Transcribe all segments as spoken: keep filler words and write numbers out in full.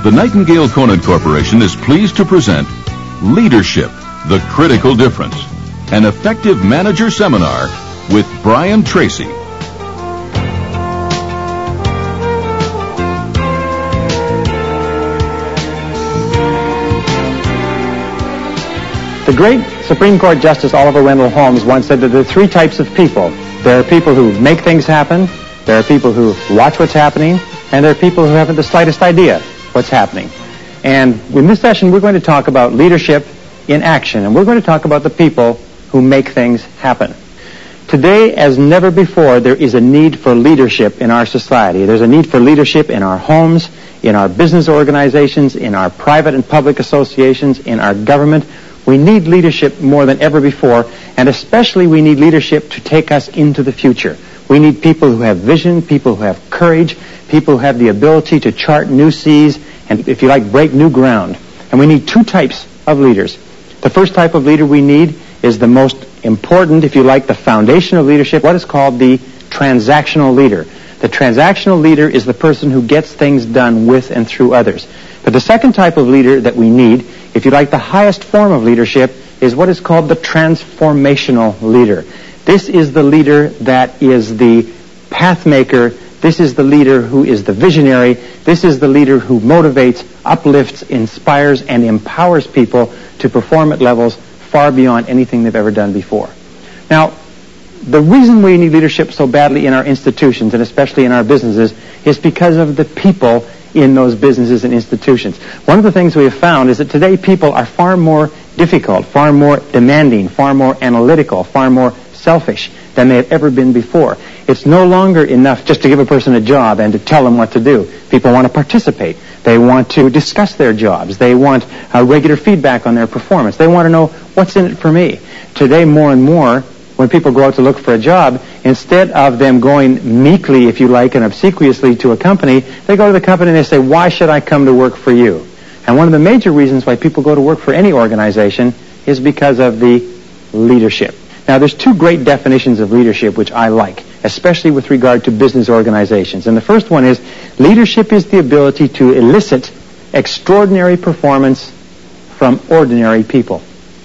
The Nightingale Conant Corporation is pleased to present Leadership, the Critical Difference, an effective manager seminar with Brian Tracy. The great Supreme Court Justice Oliver Wendell Holmes once said that there are three types of people. There are people who make things happen, there are people who watch what's happening, and there are people who haven't the slightest idea what's happening. And in this session, we're going to talk about leadership in action, and we're going to talk about the people who make things happen. Today, as never before, there is a need for leadership in our society. There's a need for leadership in our homes, in our business organizations, in our private and public associations, in our government. We need leadership more than ever before, and especially we need leadership to take us into the future. We need people who have vision, people who have courage, people who have the ability to chart new seas and, if you like, break new ground. And we need two types of leaders. The first type of leader we need is the most important, if you like, the foundation of leadership, what is called the transactional leader. The transactional leader is the person who gets things done with and through others. But the second type of leader that we need, if you like, the highest form of leadership, is what is called the transformational leader. This is the leader that is the path maker. This is the leader who is the visionary. This is the leader who motivates, uplifts, inspires, and empowers people to perform at levels far beyond anything they've ever done before. Now, the reason we need leadership so badly in our institutions, and especially in our businesses, is because of the people in those businesses and institutions. One of the things we have found is that today people are far more difficult, far more demanding, far more analytical, far more selfish than they have ever been before. It's no longer enough just to give a person a job and to tell them what to do. People want to participate. They want to discuss their jobs. They want uh, regular feedback on their performance. They want to know what's in it for me. Today, more and more, when people go out to look for a job, instead of them going meekly, if you like, and obsequiously to a company, they go to the company and they say, why should I come to work for you? And one of the major reasons why people go to work for any organization is because of the leadership. Now, there's two great definitions of leadership which I like, especially with regard to business organizations. And the first one is, leadership is the ability to elicit extraordinary performance from ordinary people.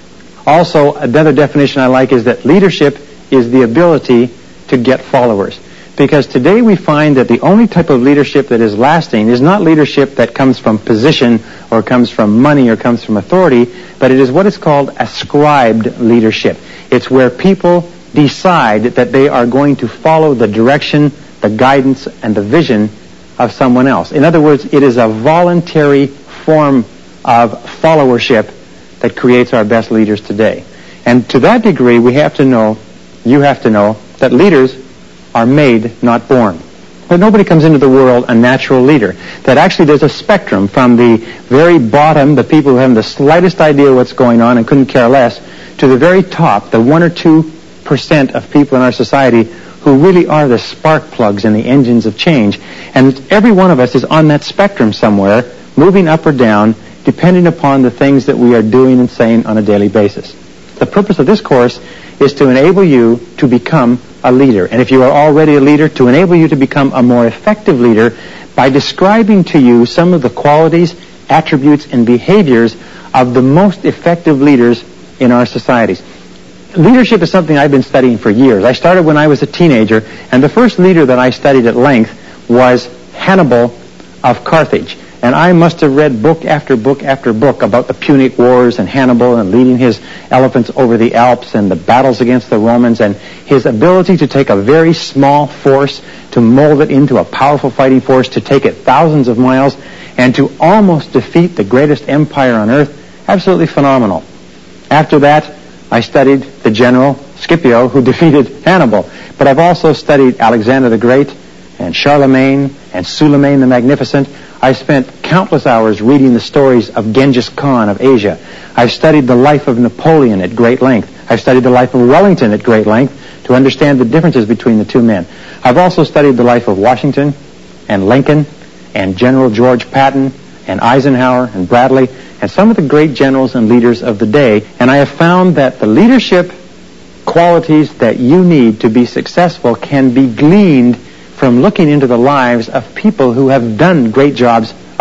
Also, another definition I like is that leadership is the ability to get followers. Because today we find that the only type of leadership that is lasting is not leadership that comes from position or comes from money or comes from authority, but it is what is called ascribed leadership. It's where people decide that they are going to follow the direction, the guidance, and the vision of someone else. In other words, it is a voluntary form of followership that creates our best leaders today. And to that degree, we have to know, you have to know, that leaders are made, not born. But nobody comes into the world a natural leader. That actually there's a spectrum from the very bottom, the people who haven't the slightest idea what's going on and couldn't care less, to the very top, the one or two percent of people in our society who really are the spark plugs in the engines of change. And every one of us is on that spectrum somewhere, moving up or down, depending upon the things that we are doing and saying on a daily basis. The purpose of this course is to enable you to become a leader. And if you are already a leader, to enable you to become a more effective leader by describing to you some of the qualities, attributes, and behaviors of the most effective leaders in our societies. Leadership is something I've been studying for years. I started when I was a teenager, and the first leader that I studied at length was Hannibal of Carthage. And I must have read book after book after book about the Punic Wars and Hannibal and leading his elephants over the Alps and the battles against the Romans and his ability to take a very small force, to mold it into a powerful fighting force, to take it thousands of miles, and to almost defeat the greatest empire on earth. Absolutely phenomenal. After that, I studied the general Scipio who defeated Hannibal. But I've also studied Alexander the Great and Charlemagne and Suleiman the Magnificent. I spent countless hours reading the stories of Genghis Khan of Asia. I've studied the life of Napoleon at great length. I've studied the life of Wellington at great length to understand the differences between the two men. I've also studied the life of Washington and Lincoln and General George Patton and Eisenhower and Bradley and some of the great generals and leaders of the day. And I have found that the leadership qualities that you need to be successful can be gleaned from looking into the lives of people who have done great jobs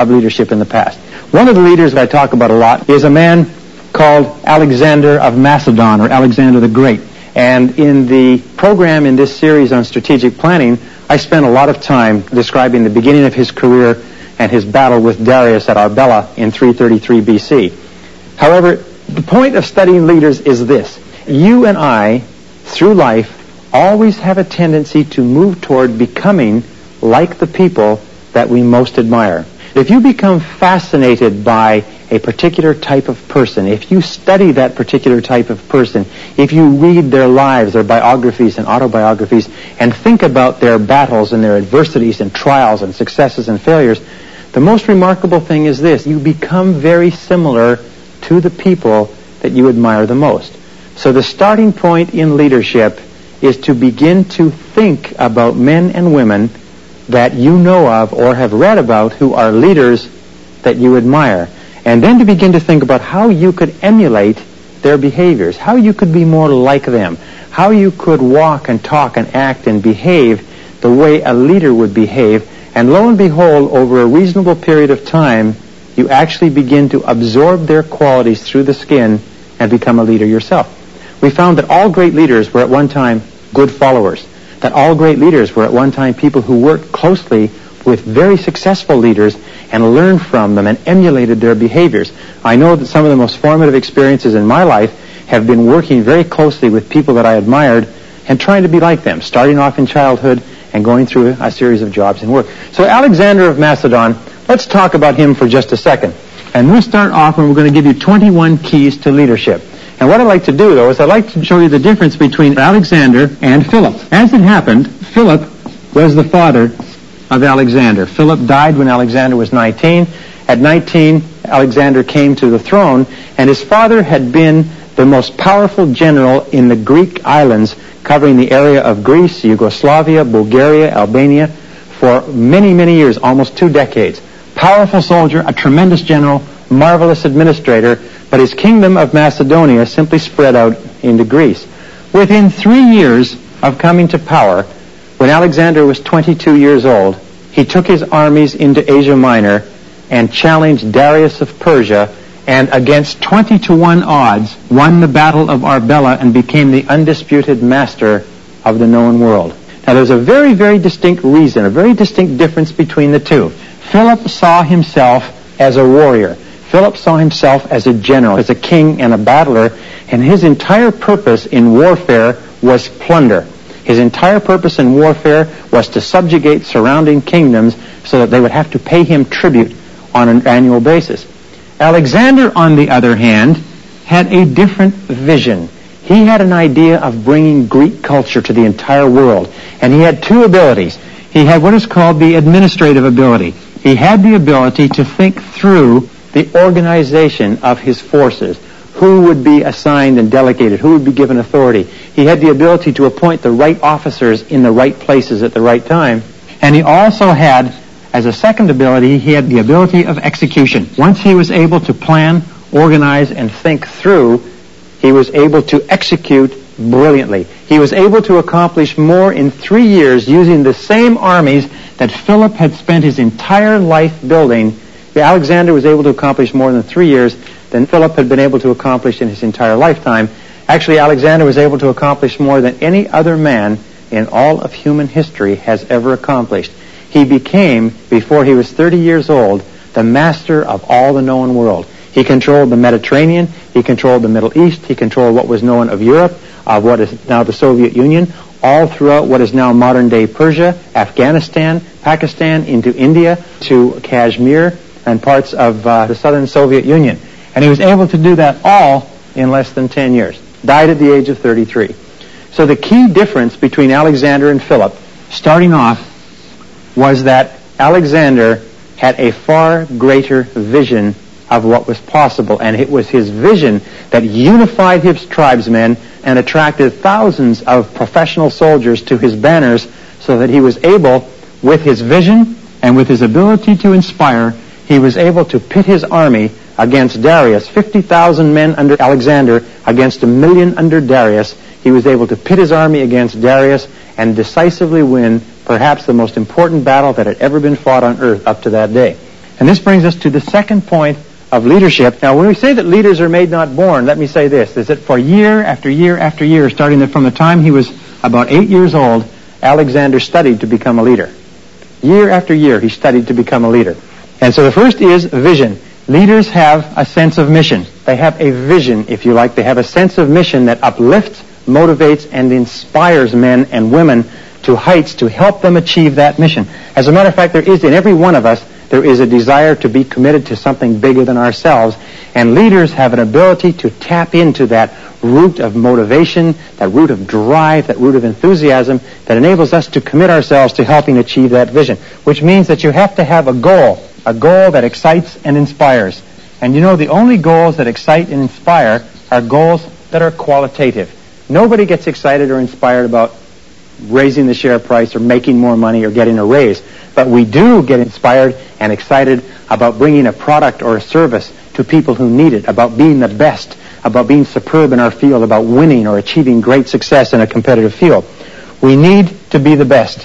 of leadership in the past. One of the leaders that I talk about a lot is a man called Alexander of Macedon, or Alexander the Great. And in the program in this series on strategic planning, I spent a lot of time describing the beginning of his career and his battle with Darius at Arbela in three thirty-three B C. However, the point of studying leaders is this. You and I, through life, always have a tendency to move toward becoming like the people that we most admire. If you become fascinated by a particular type of person, if you study that particular type of person, if you read their lives, their biographies and autobiographies, and think about their battles and their adversities and trials and successes and failures, the most remarkable thing is this. You become very similar to the people that you admire the most. So the starting point in leadership is to begin to think about men and women that you know of or have read about who are leaders that you admire. And then to begin to think about how you could emulate their behaviors, how you could be more like them, how you could walk and talk and act and behave the way a leader would behave. And lo and behold, over a reasonable period of time, you actually begin to absorb their qualities through the skin and become a leader yourself. We found that all great leaders were at one time good followers, that all great leaders were at one time people who worked closely with very successful leaders and learned from them and emulated their behaviors. I know that some of the most formative experiences in my life have been working very closely with people that I admired and trying to be like them, starting off in childhood and going through a series of jobs and work. So Alexander of Macedon, let's talk about him for just a second. And we'll start off and we're going to give you twenty-one keys to leadership. And what I'd like to do, though, is I'd like to show you the difference between Alexander and Philip. As it happened, Philip was the father of Alexander. Philip died when Alexander was nineteen. At nineteen, Alexander came to the throne, and his father had been the most powerful general in the Greek islands, covering the area of Greece, Yugoslavia, Bulgaria, Albania, for many, many years, almost two decades. Powerful soldier, a tremendous general, marvelous administrator, but his kingdom of Macedonia simply spread out into Greece. Within three years of coming to power, when Alexander was twenty-two years old, he took his armies into Asia Minor and challenged Darius of Persia, and against twenty to one odds, won the Battle of Arbela and became the undisputed master of the known world. Now there's a very, very distinct reason, a very distinct difference between the two. Philip saw himself as a warrior. Philip saw himself as a general, as a king and a battler, and his entire purpose in warfare was plunder. His entire purpose in warfare was to subjugate surrounding kingdoms so that they would have to pay him tribute on an annual basis. Alexander, on the other hand, had a different vision. He had an idea of bringing Greek culture to the entire world, and he had two abilities. He had what is called the administrative ability. He had the ability to think through the organization of his forces, who would be assigned and delegated, who would be given authority. He had the ability to appoint the right officers in the right places at the right time. And he also had, as a second ability, he had the ability of execution. Once he was able to plan, organize, and think through, he was able to execute brilliantly. He was able to accomplish more in three years using the same armies that Philip had spent his entire life building. Alexander was able to accomplish more than three years than Philip had been able to accomplish in his entire lifetime. Actually, Alexander was able to accomplish more than any other man in all of human history has ever accomplished. He became, before he was thirty years old, the master of all the known world. He controlled the Mediterranean, he controlled the Middle East, he controlled what was known of Europe, of what is now the Soviet Union, all throughout what is now modern-day Persia, Afghanistan, Pakistan, into India, to Kashmir, and parts of uh, the southern Soviet Union. And he was able to do that all in less than ten years. Died at the age of thirty-three. So the key difference between Alexander and Philip, starting off, was that Alexander had a far greater vision of what was possible, and it was his vision that unified his tribesmen and attracted thousands of professional soldiers to his banners, so that he was able, with his vision and with his ability to inspire, he was able to pit his army against Darius. fifty thousand men under Alexander against a million under Darius. He was able to pit his army against Darius and decisively win perhaps the most important battle that had ever been fought on earth up to that day. And this brings us to the second point of leadership. Now, when we say that leaders are made, not born, let me say this, is that for year after year after year, starting from the time he was about eight years old, Alexander studied to become a leader. Year after year, he studied to become a leader. And so the first is vision. Leaders have a sense of mission. They have a vision, if you like. They have a sense of mission that uplifts, motivates, and inspires men and women to heights to help them achieve that mission. As a matter of fact, there is in every one of us, there is a desire to be committed to something bigger than ourselves, and leaders have an ability to tap into that root of motivation, that root of drive, that root of enthusiasm that enables us to commit ourselves to helping achieve that vision, which means that you have to have a goal, a goal that excites and inspires. And you know, the only goals that excite and inspire are goals that are qualitative. Nobody gets excited or inspired about raising the share price or making more money or getting a raise. But we do get inspired and excited about bringing a product or a service to people who need it, about being the best, about being superb in our field, about winning or achieving great success in a competitive field. We need to be the best.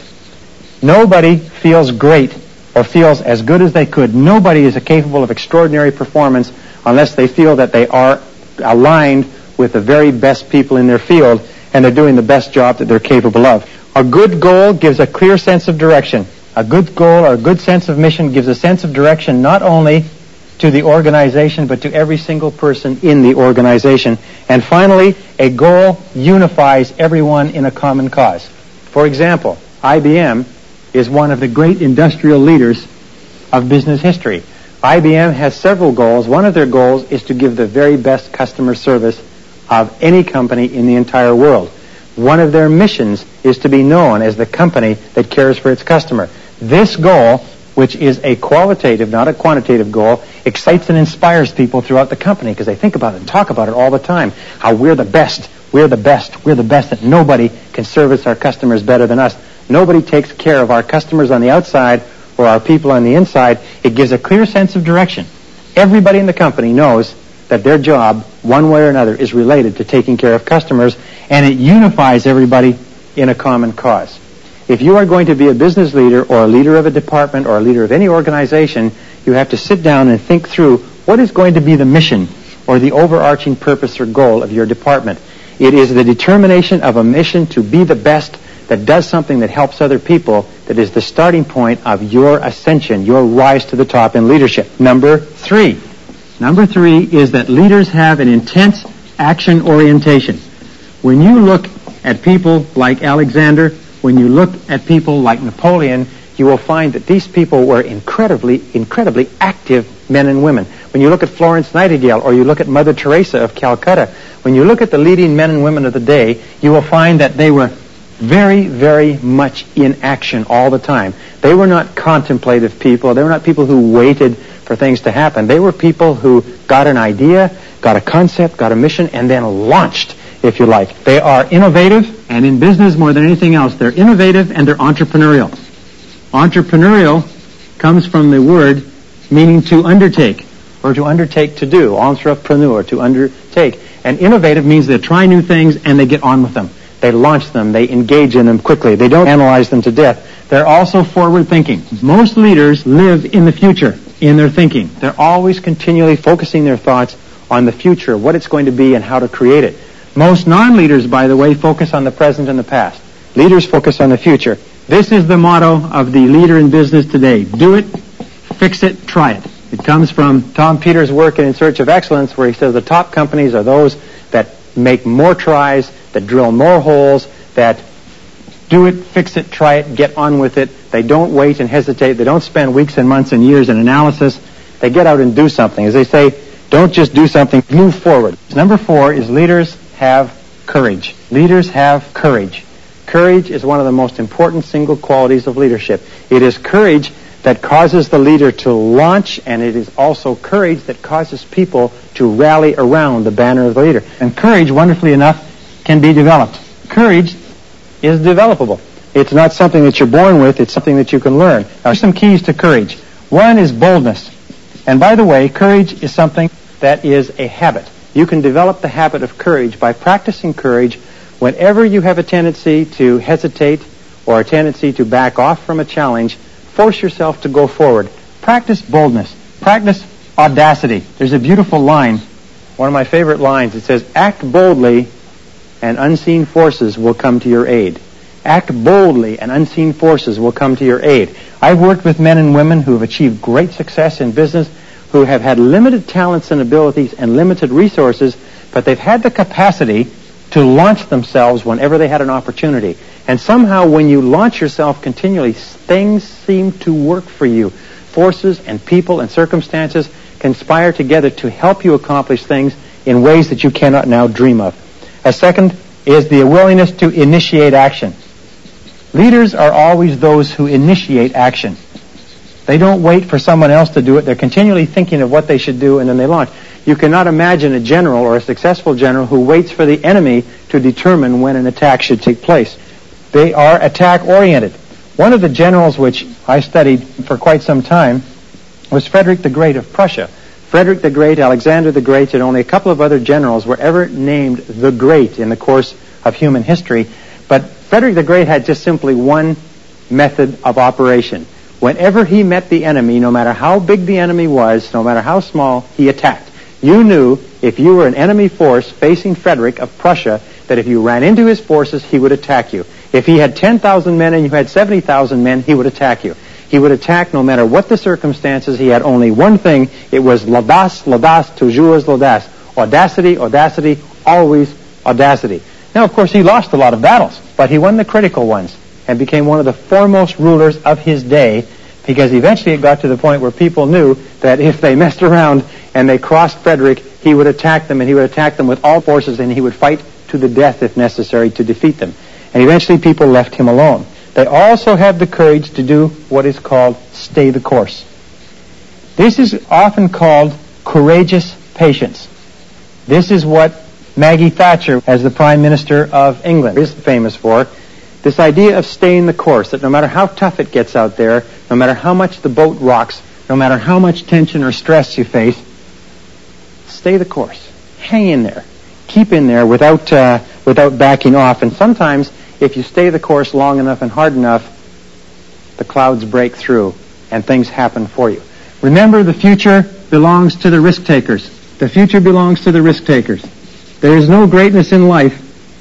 Nobody feels great or feels as good as they could. Nobody is capable of extraordinary performance unless they feel that they are aligned with the very best people in their field and they're doing the best job that they're capable of. A good goal gives a clear sense of direction. A good goal or a good sense of mission gives a sense of direction not only to the organization but to every single person in the organization. And finally, a goal unifies everyone in a common cause. For example, I B M is one of the great industrial leaders of business history. I B M has several goals. One of their goals is to give the very best customer service of any company in the entire world. One of their missions is to be known as the company that cares for its customer. This goal, which is a qualitative, not a quantitative goal, excites and inspires people throughout the company because they think about it and talk about it all the time, how we're the best, we're the best, we're the best, that nobody can service our customers better than us. Nobody takes care of our customers on the outside or our people on the inside. It gives a clear sense of direction. Everybody in the company knows that their job, one way or another, is related to taking care of customers, and it unifies everybody in a common cause. If you are going to be a business leader or a leader of a department or a leader of any organization, you have to sit down and think through what is going to be the mission or the overarching purpose or goal of your department. It is the determination of a mission to be the best that does something that helps other people that is the starting point of your ascension, your rise to the top in leadership. Number three. Number three is that leaders have an intense action orientation. When you look at people like Alexander, when you look at people like Napoleon, you will find that these people were incredibly, incredibly active men and women. When you look at Florence Nightingale or you look at Mother Teresa of Calcutta, when you look at the leading men and women of the day, you will find that they were very, very much in action all the time. They were not contemplative people. They were not people who waited for things to happen. They were people who got an idea, got a concept, got a mission, and then launched, if you like. They are innovative, and in business more than anything else, they're innovative and they're entrepreneurial. Entrepreneurial comes from the word meaning to undertake, or to undertake to do, entrepreneur, to undertake. And innovative means they try new things and they get on with them. They launch them, they engage in them quickly. They don't analyze them to death. They're also forward-thinking. Most leaders live in the future in their thinking. They're always continually focusing their thoughts on the future, what it's going to be and how to create it. Most non-leaders, by the way, focus on the present and the past. Leaders focus on the future. This is the motto of the leader in business today. Do it, fix it, try it. It comes from Tom Peters' work in In Search of Excellence, where he says the top companies are those that make more tries, that drill more holes, that do it, fix it, try it, get on with it. They don't wait and hesitate. They don't spend weeks and months and years in analysis. They get out and do something. As they say, don't just do something, move forward. Number four is leaders have courage. Leaders have courage. Courage is one of the most important single qualities of leadership. It is courage that causes the leader to launch, and it is also courage that causes people to rally around the banner of the leader. And courage, wonderfully enough, can be developed. Courage is developable. It's not something that you're born with, it's something that you can learn. Now, some keys to courage. One is boldness. And by the way, courage is something that is a habit. You can develop the habit of courage by practicing courage whenever you have a tendency to hesitate or a tendency to back off from a challenge. Force yourself to go forward. practice boldness. Practice audacity. There's a beautiful line, one of my favorite lines. It says, act boldly and unseen forces will come to your aid. Act boldly and unseen forces will come to your aid. I've worked with men and women who have achieved great success in business, who have had limited talents and abilities and limited resources, but they've had the capacity to launch themselves whenever they had an opportunity. And somehow when you launch yourself continually, things seem to work for you. Forces and people and circumstances conspire together to help you accomplish things in ways that you cannot now dream of. A second is the willingness to initiate action. Leaders are always those who initiate action. They don't wait for someone else to do it. They're continually thinking of what they should do, and then they launch. You cannot imagine a general or a successful general who waits for the enemy to determine when an attack should take place. They are attack-oriented. One of the generals which I studied for quite some time was Frederick the Great of Prussia. Frederick the Great, Alexander the Great, and only a couple of other generals were ever named the Great in the course of human history. But Frederick the Great had just simply one method of operation. Whenever he met the enemy, no matter how big the enemy was, no matter how small, he attacked. You knew if you were an enemy force facing Frederick of Prussia, that if you ran into his forces, he would attack you. If he had ten thousand men and you had seventy thousand men, he would attack you. He would attack no matter what the circumstances. He had only one thing. It was l'audace, l'audace, toujours l'audace. Audacity, audacity, always audacity. Now, of course, he lost a lot of battles, but he won the critical ones and became one of the foremost rulers of his day, because eventually it got to the point where people knew that if they messed around and they crossed Frederick, he would attack them, and he would attack them with all forces, and he would fight to the death if necessary to defeat them. And eventually people left him alone. They also had the courage to do what is called stay the course. This is often called courageous patience. This is what Maggie Thatcher, as the Prime Minister of England, is famous for. This idea of staying the course, that no matter how tough it gets out there, no matter how much the boat rocks, no matter how much tension or stress you face, stay the course. Hang in there. Keep in there without uh, without backing off. And sometimes, if you stay the course long enough and hard enough, the clouds break through and things happen for you. Remember, the future belongs to the risk takers. The future belongs to the risk takers. There is no greatness in life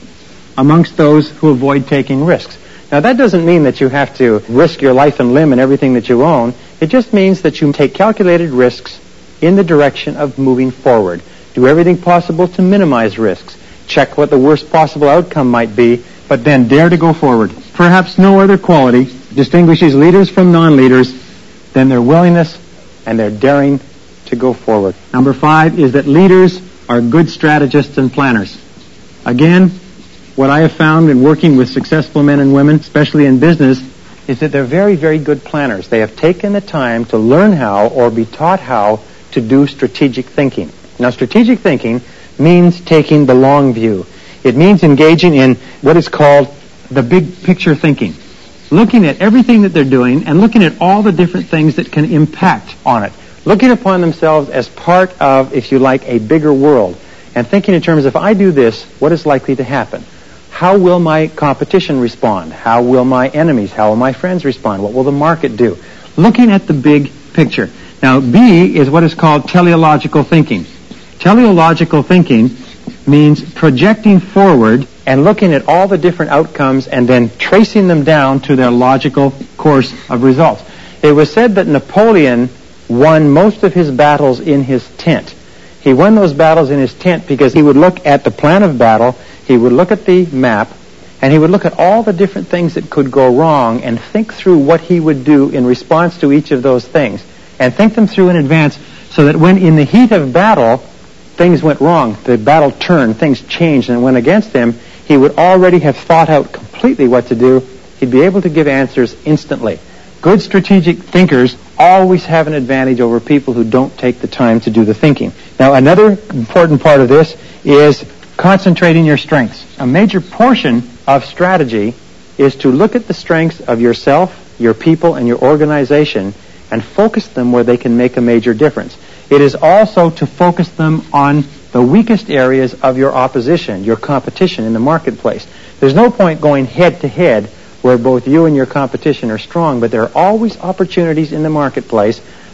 amongst those who avoid taking risks. Now, that doesn't mean that you have to risk your life and limb and everything that you own. It just means that you take calculated risks in the direction of moving forward. Do everything possible to minimize risks. Check what the worst possible outcome might be, but then dare to go forward. Perhaps no other quality distinguishes leaders from non-leaders than their willingness and their daring to go forward. Number five is that leaders are good strategists and planners. Again, what I have found in working with successful men and women, especially in business, is that they're very, very good planners. They have taken the time to learn how or be taught how to do strategic thinking. Now, strategic thinking means taking the long view. It means engaging in what is called the big picture thinking. Looking at everything that they're doing and looking at all the different things that can impact on it. Looking upon themselves as part of, if you like, a bigger world. And thinking in terms of, if I do this, what is likely to happen? How will my competition respond? How will my enemies, how will my friends respond? What will the market do? Looking at the big picture. Now, B is what is called teleological thinking. Teleological thinking means projecting forward and looking at all the different outcomes and then tracing them down to their logical course of results. It was said that Napoleon won most of his battles in his tent. He won those battles in his tent because he would look at the plan of battle, he would look at the map, and he would look at all the different things that could go wrong and think through what he would do in response to each of those things, and think them through in advance so that when in the heat of battle things went wrong, the battle turned, things changed and went against him, he would already have thought out completely what to do. He'd be able to give answers instantly. Good strategic thinkers always have an advantage over people who don't take the time to do the thinking. Now, another important part of this is concentrating your strengths. A major portion of strategy is to look at the strengths of yourself, your people, and your organization and focus them where they can make a major difference. It is also to focus them on the weakest areas of your opposition, your competition in the marketplace. There's no point going head to head where both you and your competition are strong, but there are always opportunities in the marketplace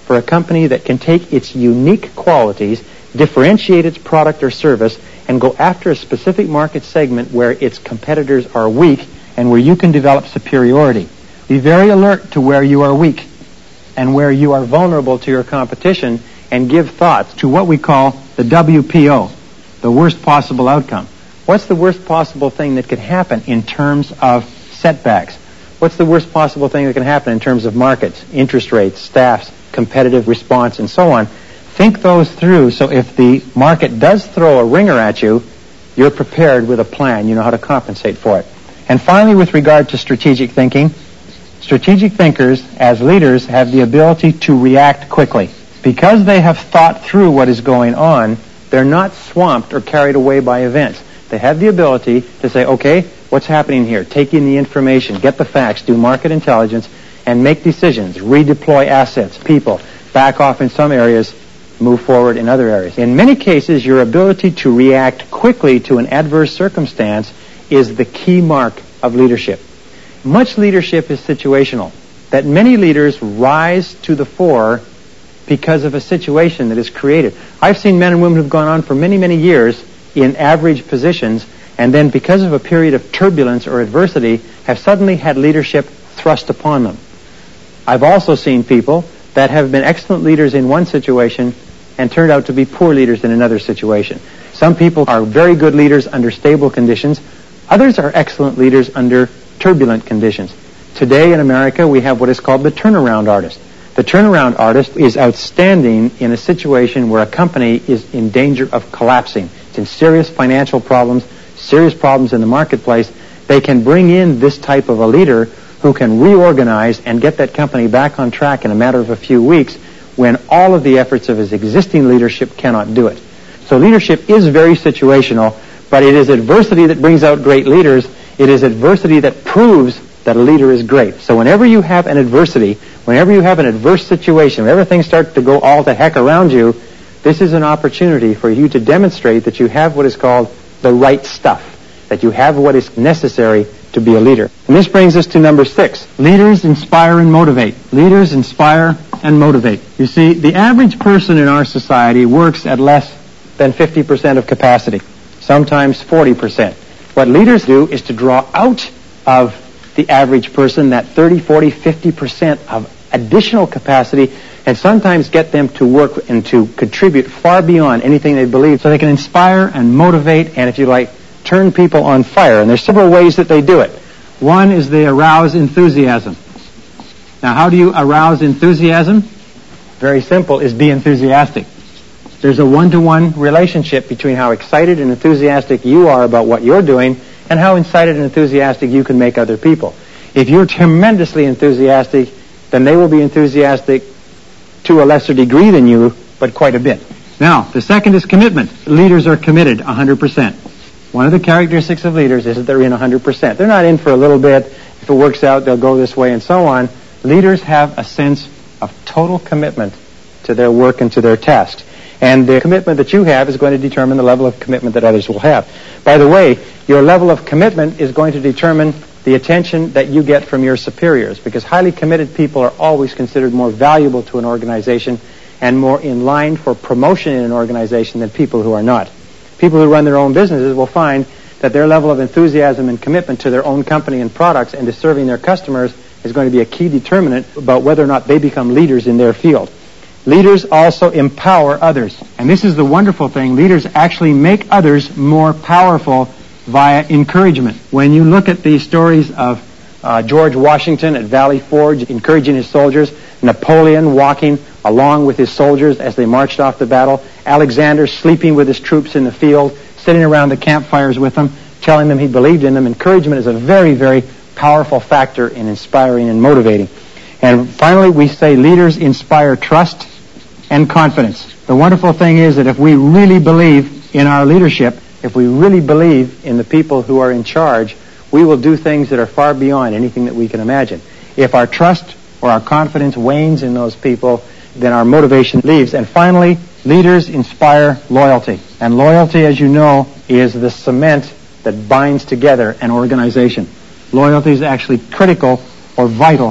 for a company that can take its unique qualities, differentiate its product or service, and go after a specific market segment where its competitors are weak and where you can develop superiority. Be very alert to where you are weak and where you are vulnerable to your competition, and give thoughts to what we call the W P O, the worst possible outcome. What's the worst possible thing that could happen in terms of setbacks? What's the worst possible thing that can happen in terms of markets, interest rates, staffs, competitive response, and so on? Think those through, so if the market does throw a ringer at you, you're prepared with a plan. You know how to compensate for it. And finally, with regard to strategic thinking, strategic thinkers, as leaders, have the ability to react quickly. Because they have thought through what is going on, they're not swamped or carried away by events. They have the ability to say, okay, what's happening here? Take in the information, get the facts, do market intelligence, and make decisions, redeploy assets, people, back off in some areas, move forward in other areas. In many cases, your ability to react quickly to an adverse circumstance is the key mark of leadership. Much leadership is situational, that many leaders rise to the fore because of a situation that is created. I've seen men and women who've gone on for many, many years in average positions, and then because of a period of turbulence or adversity, have suddenly had leadership thrust upon them. I've also seen people that have been excellent leaders in one situation and turned out to be poor leaders in another situation. Some people are very good leaders under stable conditions. Others are excellent leaders under turbulent conditions. Today in America, we have what is called the turnaround artist. The turnaround artist is outstanding in a situation where a company is in danger of collapsing. It's in serious financial problems, serious problems in the marketplace. They can bring in this type of a leader who can reorganize and get that company back on track in a matter of a few weeks when all of the efforts of his existing leadership cannot do it. So leadership is very situational, but it is adversity that brings out great leaders. It is adversity that proves that a leader is great. So whenever you have an adversity, whenever you have an adverse situation, whenever things start to go all to heck around you, this is an opportunity for you to demonstrate that you have what is called the right stuff, that you have what is necessary to be a leader. And this brings us to number six. Leaders inspire and motivate. Leaders inspire and motivate. You see, the average person in our society works at less than fifty percent of capacity, sometimes forty percent. What leaders do is to draw out of the average person that thirty, forty, fifty percent of additional capacity, and sometimes get them to work and to contribute far beyond anything they believe, so they can inspire and motivate and, if you like, turn people on fire. And there's several ways that they do it. One is they arouse enthusiasm. Now, how do you arouse enthusiasm? Very simple, is be enthusiastic. There's a one-to-one relationship between how excited and enthusiastic you are about what you're doing and how excited and enthusiastic you can make other people. If you're tremendously enthusiastic, then they will be enthusiastic to a lesser degree than you, but quite a bit. Now, the second is commitment. Leaders are committed one hundred percent. One of the characteristics of leaders is that they're in one hundred percent. They're not in for a little bit. If it works out, they'll go this way and so on. Leaders have a sense of total commitment to their work and to their tasks. And the commitment that you have is going to determine the level of commitment that others will have. By the way, your level of commitment is going to determine the attention that you get from your superiors, because highly committed people are always considered more valuable to an organization and more in line for promotion in an organization than people who are not. People who run their own businesses will find that their level of enthusiasm and commitment to their own company and products and to serving their customers is going to be a key determinant about whether or not they become leaders in their field. Leaders also empower others. And this is the wonderful thing. Leaders actually make others more powerful via encouragement. When you look at the stories of uh, George Washington at Valley Forge encouraging his soldiers, Napoleon walking along with his soldiers as they marched off the battle, Alexander sleeping with his troops in the field, sitting around the campfires with them, telling them he believed in them. Encouragement is a very, very powerful factor in inspiring and motivating. And finally, we say leaders inspire trust and confidence. The wonderful thing is that if we really believe in our leadership, if we really believe in the people who are in charge, we will do things that are far beyond anything that we can imagine. If our trust or our confidence wanes in those people, then our motivation leaves. And finally, leaders inspire loyalty. And loyalty, as you know, is the cement that binds together an organization. Loyalty is actually critical or vital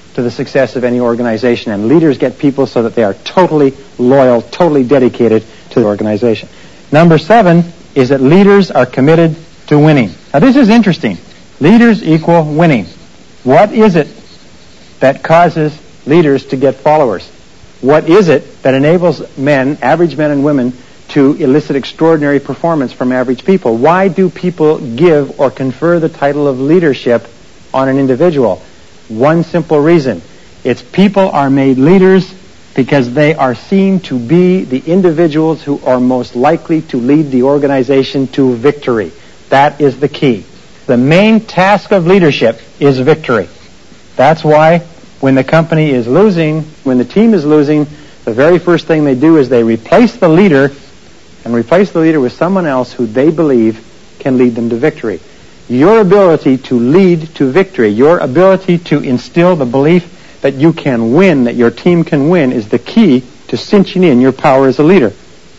to the success of any organization. And leaders get people so that they are totally loyal, totally dedicated to the organization. Number seven is that leaders are committed to winning. Now this is interesting. Leaders equal winning. What is it that causes leaders to get followers? What is it that enables men, average men and women, to elicit extraordinary performance from average people? Why do people give or confer the title of leadership on an individual? One simple reason. It's people are made leaders because they are seen to be the individuals who are most likely to lead the organization to victory. That is the key. The main task of leadership is victory. That's why when the company is losing, when the team is losing, the very first thing they do is they replace the leader and replace the leader with someone else who they believe can lead them to victory. Your ability to lead to victory, your ability to instill the belief that you can win, that your team can win, is the key to cinching in your power as a leader.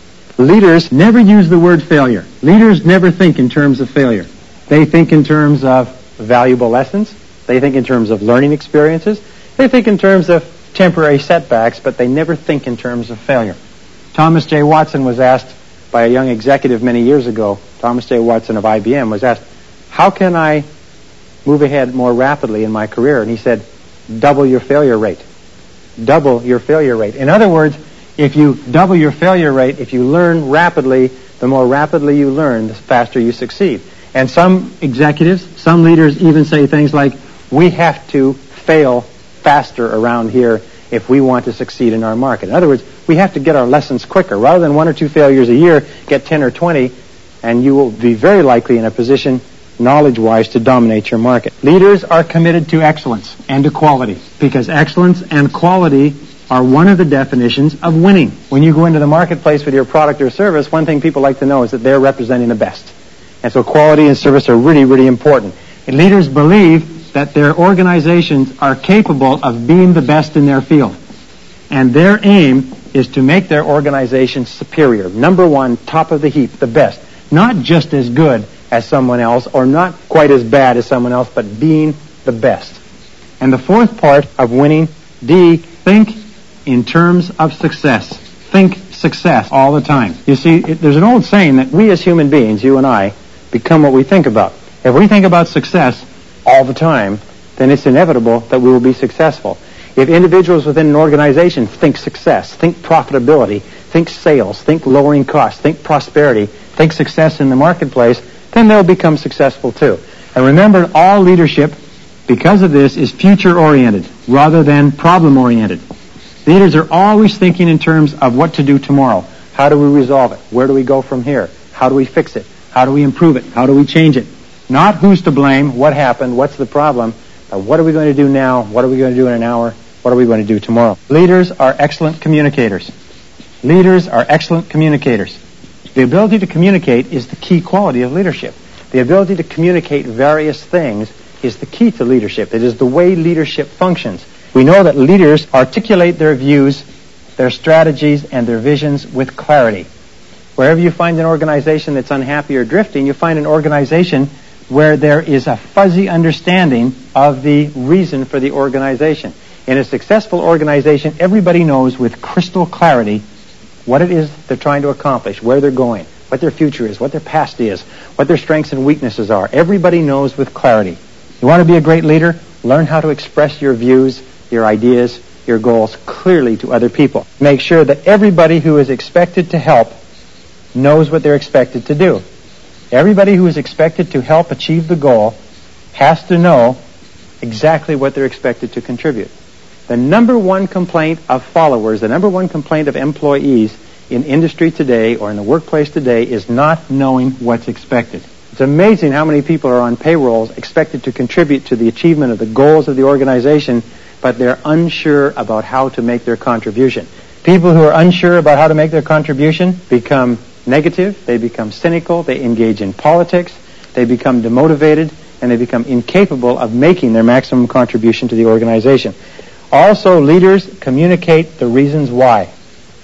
Leaders never use the word failure. Leaders never think in terms of failure. They think in terms of valuable lessons. They think in terms of learning experiences. They think in terms of temporary setbacks, but they never think in terms of failure. Thomas J. Watson was asked by a young executive many years ago, Thomas J. Watson of I B M, was asked, how can I move ahead more rapidly in my career? And he said, double your failure rate. Double your failure rate. In other words, if you double your failure rate, if you learn rapidly, the more rapidly you learn, the faster you succeed. And some executives, some leaders even say things like, we have to fail faster around here if we want to succeed in our market. In other words, we have to get our lessons quicker. Rather than one or two failures a year, get ten or twenty, and you will be very likely in a position, knowledge-wise, to dominate your market. Leaders are committed to excellence and to quality, because excellence and quality are one of the definitions of winning. When you go into the marketplace with your product or service, one thing people like to know is that they're representing the best. And so quality and service are really, really important. And leaders believe that their organizations are capable of being the best in their field. And their aim is to make their organization superior. Number one, top of the heap, the best. Not just as good as someone else, or not quite as bad as someone else, but being the best. And the fourth part of winning, D, think in terms of success. Think success all the time. You see, it, there's an old saying that we as human beings, you and I, become what we think about. If we think about success all the time, then it's inevitable that we will be successful. If individuals within an organization think success, think profitability, think sales, think lowering costs, think prosperity, think success in the marketplace, then they'll become successful too. And remember, all leadership, because of this, is future-oriented rather than problem-oriented. Leaders are always thinking in terms of what to do tomorrow. How do we resolve it? Where do we go from here? How do we fix it? How do we improve it? How do we change it? Not who's to blame, what happened, what's the problem, but what are we going to do now? What are we going to do in an hour? What are we going to do tomorrow? Leaders are excellent communicators. Leaders are excellent communicators. The ability to communicate is the key quality of leadership. The ability to communicate various things is the key to leadership. It is the way leadership functions. We know that leaders articulate their views, their strategies, and their visions with clarity. Wherever you find an organization that's unhappy or drifting, you find an organization where there is a fuzzy understanding of the reason for the organization. In a successful organization, everybody knows with crystal clarity what it is they're trying to accomplish, where they're going, what their future is, what their past is, what their strengths and weaknesses are. Everybody knows with clarity. You want to be a great leader? Learn how to express your views, your ideas, your goals clearly to other people. Make sure that everybody who is expected to help knows what they're expected to do. Everybody who is expected to help achieve the goal has to know exactly what they're expected to contribute. The number one complaint of followers, the number one complaint of employees in industry today or in the workplace today is not knowing what's expected. It's amazing how many people are on payrolls expected to contribute to the achievement of the goals of the organization, but they're unsure about how to make their contribution. People who are unsure about how to make their contribution become negative, they become cynical, they engage in politics, they become demotivated, and they become incapable of making their maximum contribution to the organization. Also, leaders communicate the reasons why.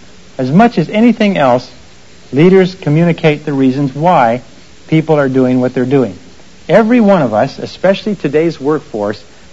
As much as anything else, leaders communicate the reasons why people are doing what they're doing. Every one of us, especially today's workforce,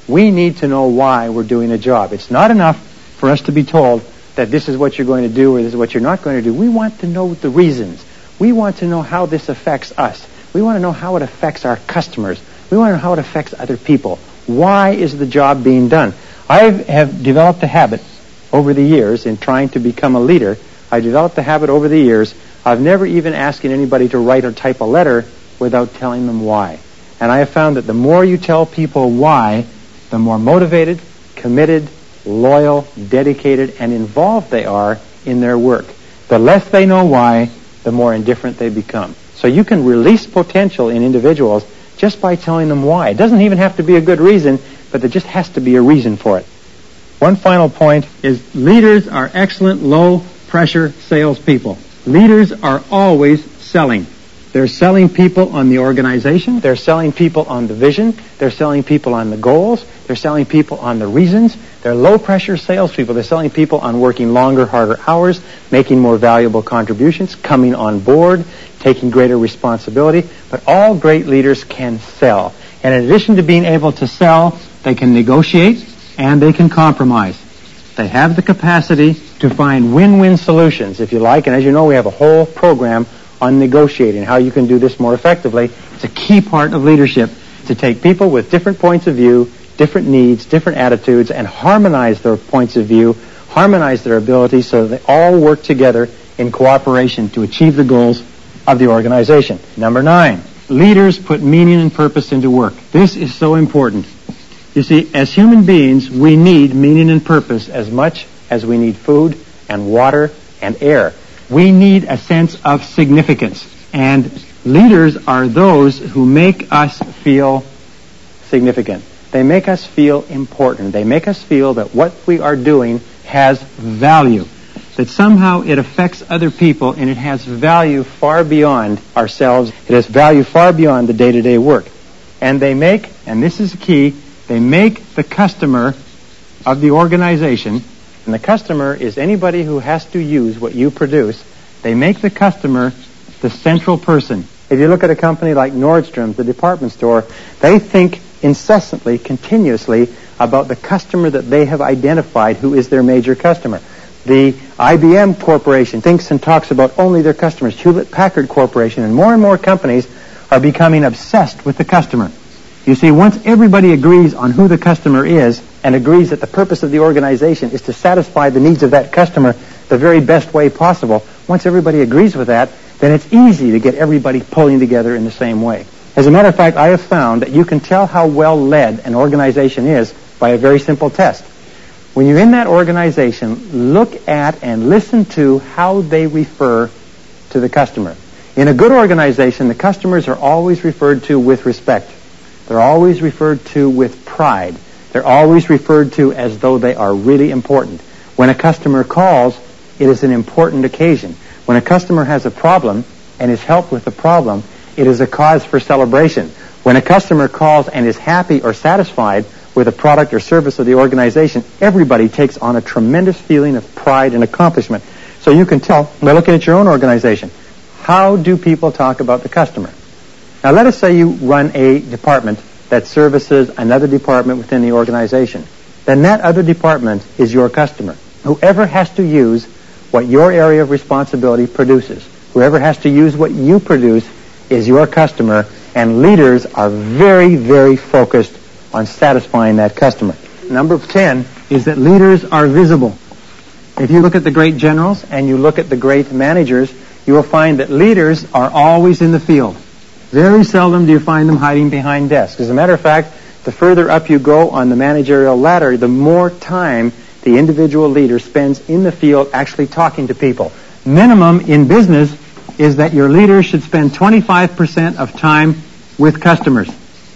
We need to know why we're doing a job. It's not enough for us to be told that this is what you're going to do or this is what you're not going to do. We want to know the reasons. We want to know how this affects us. We want to know how it affects our customers. We want to know how it affects other people. Why is the job being done? I have developed a habit over the years in trying to become a leader. I developed a habit over the years of never even asking anybody to write or type a letter without telling them why. And I have found that the more you tell people why, the more motivated, committed, loyal, dedicated, and involved they are in their work. The less they know why, the more indifferent they become. So you can release potential in individuals just by telling them why. It doesn't even have to be a good reason, but there just has to be a reason for it. One final point is leaders are excellent low-pressure salespeople. Leaders are always selling. They're selling people on the organization. They're selling people on the vision. They're selling people on the goals. They're selling people on the reasons. They're low-pressure salespeople. They're selling people on working longer, harder hours, making more valuable contributions, coming on board, taking greater responsibility. But all great leaders can sell. And in addition to being able to sell, they can negotiate and they can compromise. They have the capacity to find win-win solutions, if you like. And as you know, we have a whole program on negotiating, how you can do this more effectively. It's a key part of leadership to take people with different points of view, different needs, different attitudes, and harmonize their points of view, harmonize their abilities so that they all work together in cooperation to achieve the goals of the organization. Number nine, leaders put meaning and purpose into work. This is so important. You see, as human beings, we need meaning and purpose as much as we need food and water and air. We need a sense of significance. And leaders are those who make us feel significant. They make us feel important. They make us feel that what we are doing has value, that somehow it affects other people and it has value far beyond ourselves. It has value far beyond the day-to-day work. And they make, and this is the key, they make the customer of the organization, and the customer is anybody who has to use what you produce. They make the customer the central person. If you look at a company like Nordstrom, the department store, they think incessantly, continuously about the customer that they have identified who is their major customer. The I B M Corporation thinks and talks about only their customers. Hewlett-Packard Corporation and more and more companies are becoming obsessed with the customer. You see, once everybody agrees on who the customer is and agrees that the purpose of the organization is to satisfy the needs of that customer the very best way possible, once everybody agrees with that, then it's easy to get everybody pulling together in the same way. As a matter of fact, I have found that you can tell how well led an organization is by a very simple test. When you're in that organization, look at and listen to how they refer to the customer. In a good organization, the customers are always referred to with respect. They're always referred to with pride. They're always referred to as though they are really important. When a customer calls, it is an important occasion. When a customer has a problem and is helped with the problem, it is a cause for celebration. When a customer calls and is happy or satisfied with a product or service of the organization, everybody takes on a tremendous feeling of pride and accomplishment. So you can tell by looking at your own organization, how do people talk about the customer? Now let us say you run a department that services another department within the organization. Then that other department is your customer. Whoever has to use what your area of responsibility produces, whoever has to use what you produce is your customer, and leaders are very, very focused on satisfying that customer. Number ten is that leaders are visible. If you look at the great generals and you look at the great managers, you will find that leaders are always in the field. Very seldom do you find them hiding behind desks. As a matter of fact, the further up you go on the managerial ladder, the more time the individual leader spends in the field actually talking to people. Minimum in business is that your leader should spend twenty-five percent of time with customers.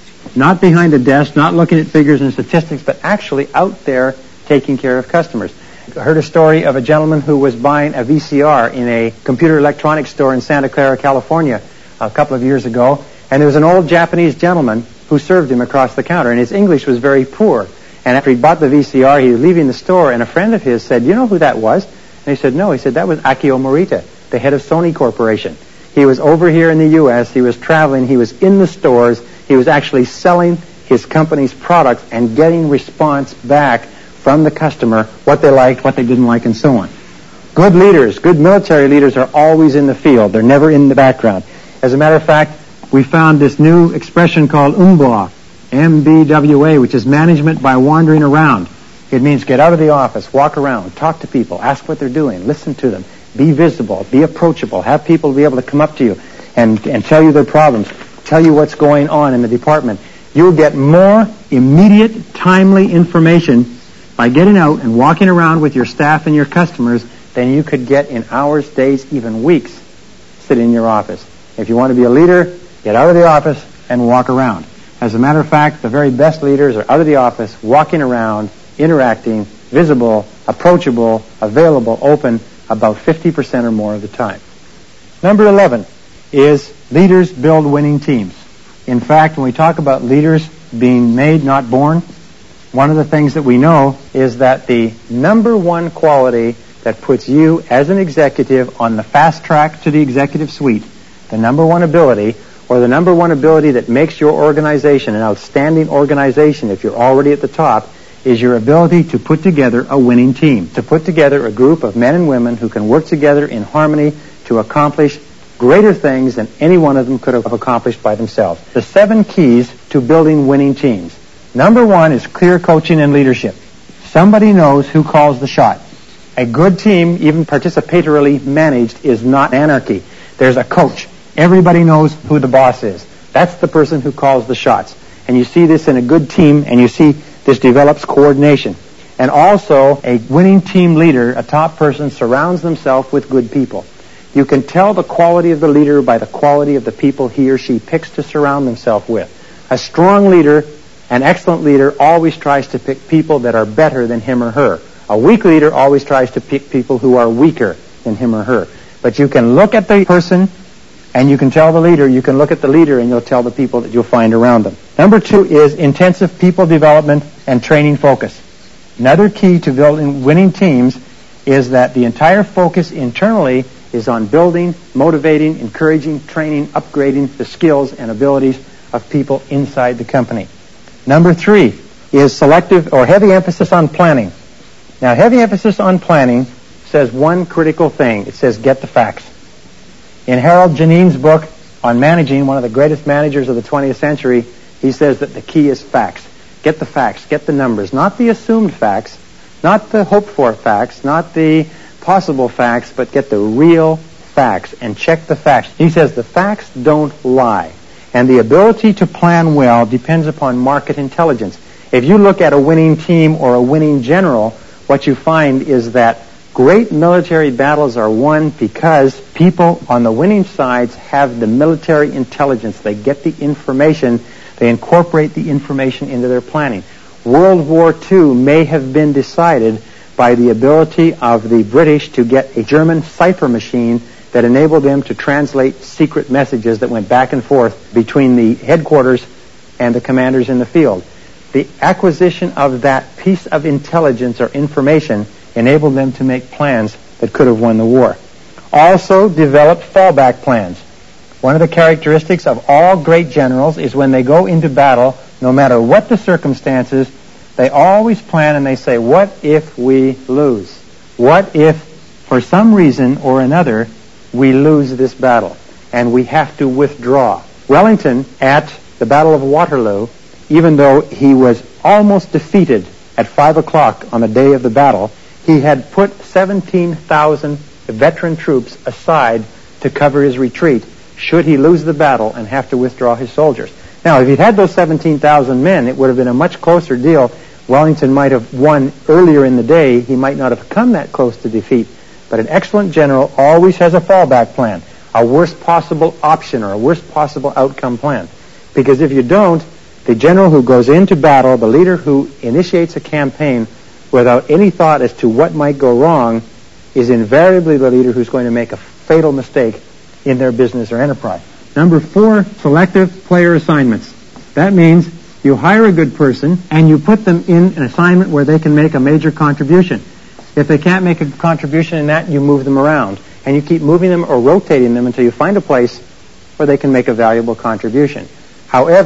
Not behind a desk, not looking at figures and statistics, but actually out there taking care of customers. I heard a story of a gentleman who was buying a V C R in a computer electronics store in Santa Clara, California, a couple of years ago, and there was an old Japanese gentleman who served him across the counter, and his English was very poor. And after he bought the V C R, he was leaving the store, and a friend of his said, "You know who that was?" And he said, "No." He said, "That was Akio Morita, the head of Sony Corporation. He was over here in the U S, he was traveling, he was in the stores, he was actually selling his company's products and getting response back from the customer, what they liked, what they didn't like, and so on. Good leaders, good military leaders are always in the field. They're never in the background. As a matter of fact, we found this new expression called M B W A, M B W A, which is management by wandering around. It means get out of the office, walk around, talk to people, ask what they're doing, listen to them, be visible, be approachable, have people be able to come up to you and, and tell you their problems, tell you what's going on in the department. You'll get more immediate, timely information by getting out and walking around with your staff and your customers than you could get in hours, days, even weeks sitting in your office. If you want to be a leader, get out of the office and walk around. As a matter of fact, the very best leaders are out of the office, walking around, interacting, visible, approachable, available, open about fifty percent or more of the time. Number eleven is leaders build winning teams. In fact, when we talk about leaders being made, not born, one of the things that we know is that the number one quality that puts you as an executive on the fast track to the executive suite, the number one ability, or the number one ability that makes your organization an outstanding organization if you're already at the top, is your ability to put together a winning team, to put together a group of men and women who can work together in harmony to accomplish greater things than any one of them could have accomplished by themselves. The seven keys to building winning teams. Number one is clear coaching and leadership. Somebody knows who calls the shot. A good team, even participatorily managed, is not anarchy. There's a coach. Everybody knows who the boss is. That's the person who calls the shots. And you see this in a good team, and you see this develops coordination. And also, a winning team leader, a top person, surrounds themselves with good people. You can tell the quality of the leader by the quality of the people he or she picks to surround themselves with. A strong leader, an excellent leader, always tries to pick people that are better than him or her. A weak leader always tries to pick people who are weaker than him or her. But you can look at the person and you can tell the leader, you can look at the leader and you'll tell the people that you'll find around them. Number two is intensive people development and training focus. Another key to building winning teams is that the entire focus internally is on building, motivating, encouraging, training, upgrading the skills and abilities of people inside the company. Number three is selective or heavy emphasis on planning. Now, heavy emphasis on planning says one critical thing. It says get the facts. In Harold Janine's book on managing, one of the greatest managers of the twentieth century, he says that the key is facts. Get the facts, get the numbers, not the assumed facts, not the hoped-for facts, not the possible facts, but get the real facts and check the facts. He says the facts don't lie. And the ability to plan well depends upon market intelligence. If you look at a winning team or a winning general, what you find is that great military battles are won because people on the winning sides have the military intelligence. They get the information. They incorporate the information into their planning. World War Two may have been decided by the ability of the British to get a German cipher machine that enabled them to translate secret messages that went back and forth between the headquarters and the commanders in the field. The acquisition of that piece of intelligence or information enabled them to make plans that could have won the war. Also developed fallback plans. One of the characteristics of all great generals is when they go into battle, no matter what the circumstances, they always plan and they say, what if we lose? What if, for some reason or another, we lose this battle and we have to withdraw? Wellington, at the Battle of Waterloo, even though he was almost defeated at five o'clock on the day of the battle, he had put seventeen thousand veteran troops aside to cover his retreat should he lose the battle and have to withdraw his soldiers. Now, if he'd had those seventeen thousand men, it would have been a much closer deal. Wellington might have won earlier in the day. He might not have come that close to defeat. But an excellent general always has a fallback plan, a worst possible option or a worst possible outcome plan. Because if you don't, the general who goes into battle, the leader who initiates a campaign without any thought as to what might go wrong, is invariably the leader who's going to make a fatal mistake in their business or enterprise. Number four, selective player assignments. That means you hire a good person and you put them in an assignment where they can make a major contribution. If they can't make a contribution in that, you move them around. And you keep moving them or rotating them until you find a place where they can make a valuable contribution. However,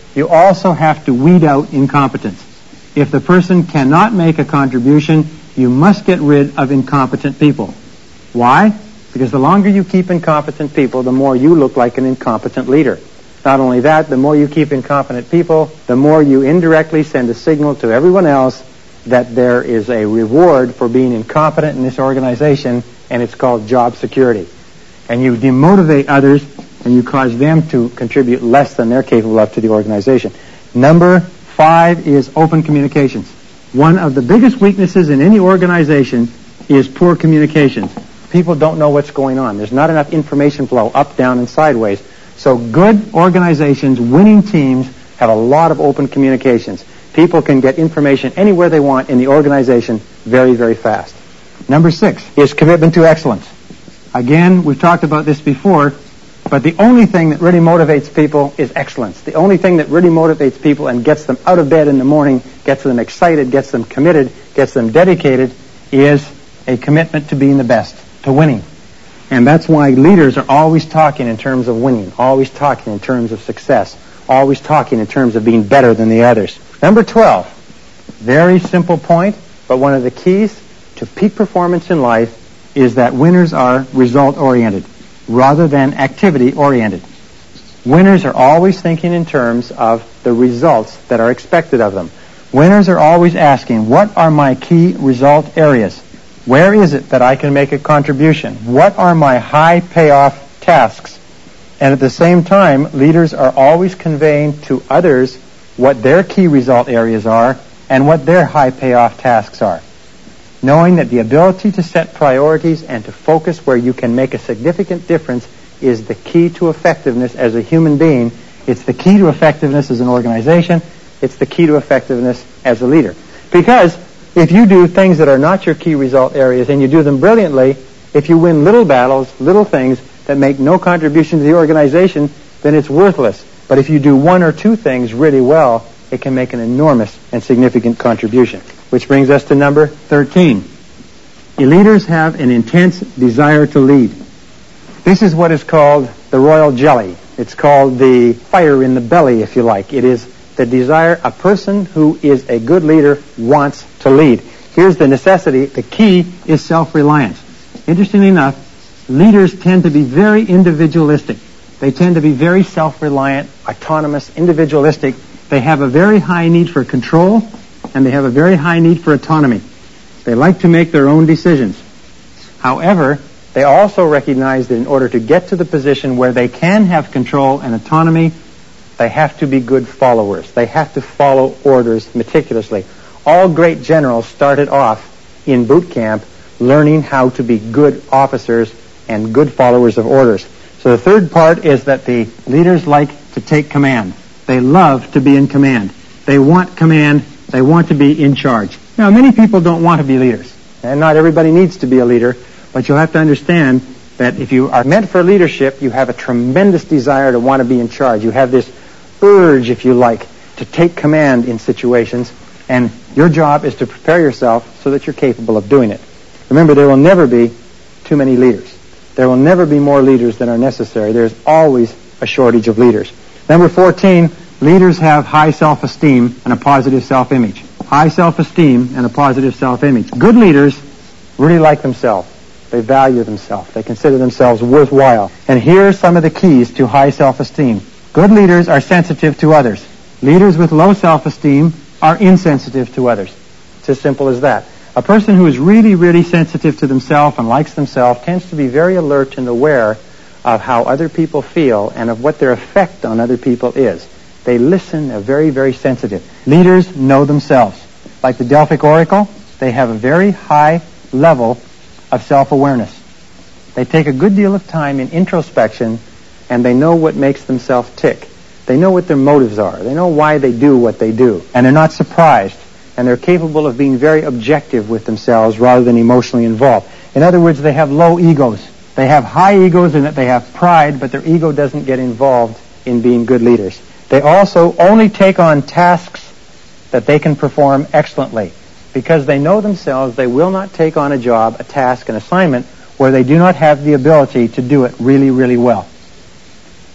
you also have to weed out incompetence. If the person cannot make a contribution, you must get rid of incompetent people. Why? Because the longer you keep incompetent people, the more you look like an incompetent leader. Not only that, the more you keep incompetent people, the more you indirectly send a signal to everyone else that there is a reward for being incompetent in this organization, and it's called job security. And you demotivate others, and you cause them to contribute less than they're capable of to the organization. Number five is open communications. One of the biggest weaknesses in any organization is poor communications. People don't know what's going on. There's not enough information flow up, down, and sideways. So good organizations, winning teams, have a lot of open communications. People can get information anywhere they want in the organization very, very fast. Number six is commitment to excellence. Again, we've talked about this before, but the only thing that really motivates people is excellence. The only thing that really motivates people and gets them out of bed in the morning, gets them excited, gets them committed, gets them dedicated, is a commitment to being the best, to winning. And that's why leaders are always talking in terms of winning, always talking in terms of success, always talking in terms of being better than the others. Number twelve, very simple point, but one of the keys to peak performance in life is that winners are result-oriented rather than activity-oriented. Winners are always thinking in terms of the results that are expected of them. Winners are always asking, what are my key result areas? Where is it that I can make a contribution? What are my high payoff tasks? And at the same time, leaders are always conveying to others what their key result areas are and what their high payoff tasks are. Knowing that the ability to set priorities and to focus where you can make a significant difference is the key to effectiveness as a human being. It's the key to effectiveness as an organization. It's the key to effectiveness as a leader. Because if you do things that are not your key result areas and you do them brilliantly, if you win little battles, little things that make no contribution to the organization, then it's worthless. But if you do one or two things really well, it can make an enormous and significant contribution. Which brings us to number thirteen. Leaders have an intense desire to lead. This is what is called the royal jelly. It's called the fire in the belly, if you like. It is the desire. A person who is a good leader wants to lead. Here's the necessity. The key is self-reliance. Interestingly enough, leaders tend to be very individualistic. They tend to be very self-reliant, autonomous, individualistic. They have a very high need for control, and they have a very high need for autonomy. They like to make their own decisions. However, they also recognize that in order to get to the position where they can have control and autonomy, they have to be good followers. They have to follow orders meticulously. All great generals started off in boot camp learning how to be good officers and good followers of orders. So the third part is that the leaders like to take command. They love to be in command. They want command. They want to be in charge. Now, many people don't want to be leaders, and not everybody needs to be a leader, but you'll have to understand that if you are meant for leadership, you have a tremendous desire to want to be in charge. You have this urge, if you like, to take command in situations, and your job is to prepare yourself so that you're capable of doing it. Remember, there will never be too many leaders. There will never be more leaders than are necessary. There's always a shortage of leaders. Number fourteen, leaders have high self-esteem and a positive self-image. High self-esteem and a positive self-image. Good leaders really like themselves. They value themselves. They consider themselves worthwhile. And here are some of the keys to high self-esteem. Good leaders are sensitive to others. Leaders with low self-esteem are insensitive to others. It's as simple as that. A person who is really, really sensitive to themselves and likes themselves tends to be very alert and aware of how other people feel and of what their effect on other people is. They listen, they're very, very sensitive. Leaders know themselves. Like the Delphic Oracle, they have a very high level of self-awareness. They take a good deal of time in introspection, and they know what makes themselves tick. They know what their motives are. They know why they do what they do. And they're not surprised. And they're capable of being very objective with themselves rather than emotionally involved. In other words, they have low egos. They have high egos in that they have pride, but their ego doesn't get involved in being good leaders. They also only take on tasks that they can perform excellently. Because they know themselves, they will not take on a job, a task, an assignment where they do not have the ability to do it really, really well.